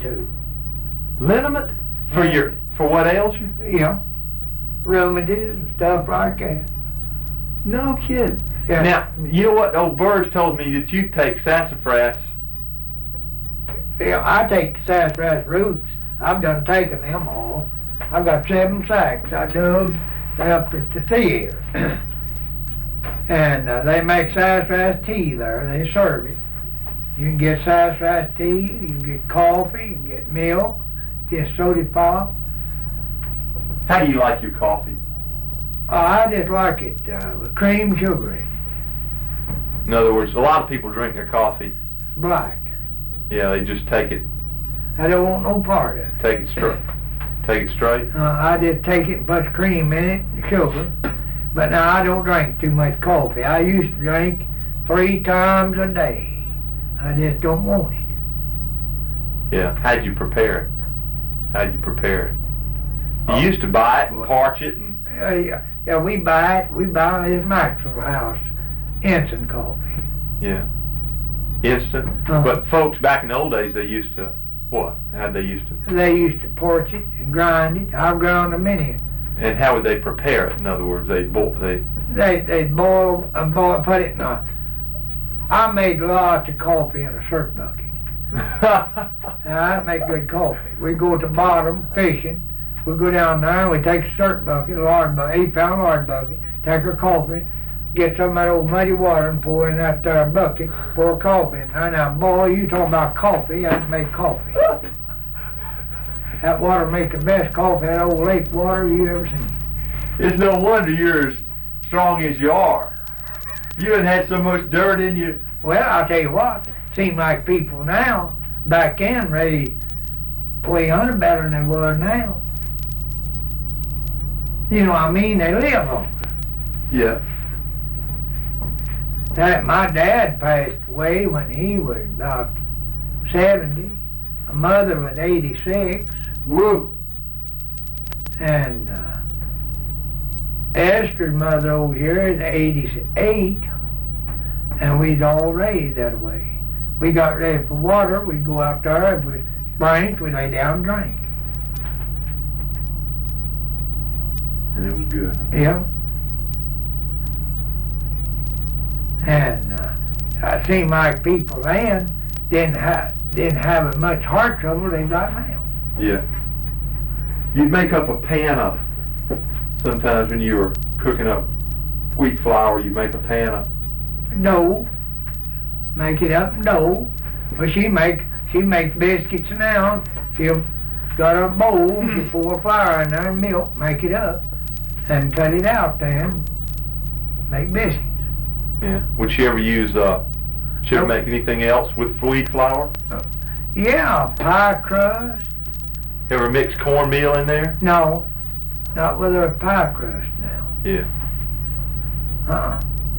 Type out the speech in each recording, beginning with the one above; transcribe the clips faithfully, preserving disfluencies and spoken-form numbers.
too. Liniment? For Yeah. your, for what ails you? Yeah. Rheumatiz and stuff like that. No kidding. Yeah. Now, you know what? Old Burge told me that you take sassafras. Yeah, I take sassafras roots. I've done taken them all. I've got seven sacks. I dug up at the theater. And uh, they make sassafras tea there. They serve it. You can get sassafras tea, you can get coffee, you can get milk, get soda pop. How do you like your coffee? Oh, I just like it uh, with cream sugar in it. In other words, a lot of people drink their coffee. Black. Yeah, they just take it, I don't want no part of it. take it straight, take it straight. Uh, I just take it and put cream in it and sugar. But now I don't drink too much coffee. I used to drink three times a day. I just don't want it. Yeah. How'd you prepare it? How'd you prepare it? You Oh. used to buy it and parch it and. Uh, yeah, yeah, we buy it. We buy this Maxwell House instant coffee. Yeah. Instant. Uh-huh. But folks back in the old days, they used to what? How'd they used to? They used to porch it and grind it. I've ground a many. And how would they prepare it? In other words, they boil. They. They they boil and boil, put it in a. I made lots of coffee in a syrup bucket. And I make good coffee. We go to the bottom fishing. We go down there and we take a syrup bucket, a lard bucket, eight pound lard bucket, take our coffee, get some of that old muddy water and pour in that uh, bucket, pour coffee in there. Now, boy, you talking about coffee, I make coffee. That water make the best coffee, that old lake water you ever seen. It's no wonder you're as strong as you are. You ain't had so much dirt in you. Well, I'll tell you what, seem like people now, back then, ready way under better than they were now. You know what I mean? They live longer. Yeah. That my dad passed away when he was about seventy. My mother was eighty-six. Whoa. And uh, Esther's mother over here is eighty-eight. And we'd all raised that way. We got ready for water, we'd go out there, if we drank, we'd lay down and drink. And it was good. Yeah. And uh, it seemed like people then didn't have didn't have as much heart trouble they got now. Yeah. You'd make up a pan of, sometimes when you were cooking up wheat flour, you make a pan of. Dough, make it up in dough. Well, she make she makes biscuits now. She'll got a bowl, she pour flour in there and milk, make it up, and cut it out then. Make biscuits. Yeah. Would she ever use, uh, she ever Nope. make anything else with wheat flour? Yeah, pie crust. Ever mix cornmeal in there? No, not with her pie crust now. Yeah. Uh-uh.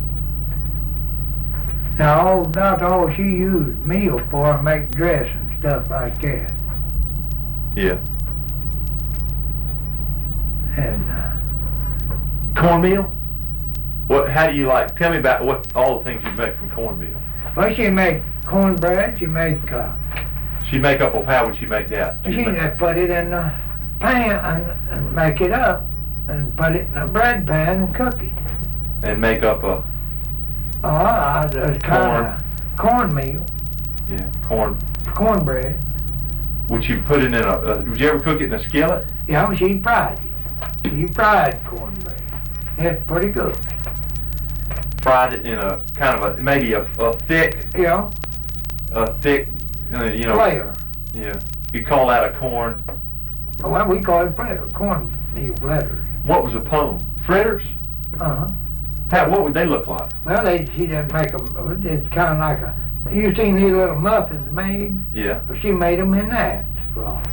Now, all, about all she used meal for, make dress and stuff like that. Yeah. And uh, Cornmeal? What, how do you like, tell me about what, all the things you make from cornmeal. well, she make cornbread. She make. Uh, She'd make up, of how would she make that? She'd she make- just put it in the pan and, and make it up, and put it in a bread pan and cook it. And make up a, Oh, uh, it's kind of cornmeal, yeah, corn. cornbread. Would you put it in a, uh, would you ever cook it in a skillet? Yeah, she fried it. She fried cornbread. It's pretty good. Fried it in a, kind of a, maybe a, a thick, You know, a thick, uh, you know. layer. Yeah. You call that a corn, Well, we call it fritter, cornmeal fritters. what was a pone? Fritters? Uh-huh. How, what would they look like? Well, they, she didn't make them, it's kind of like a, you seen these little muffins made? Yeah. Well, she made them in that.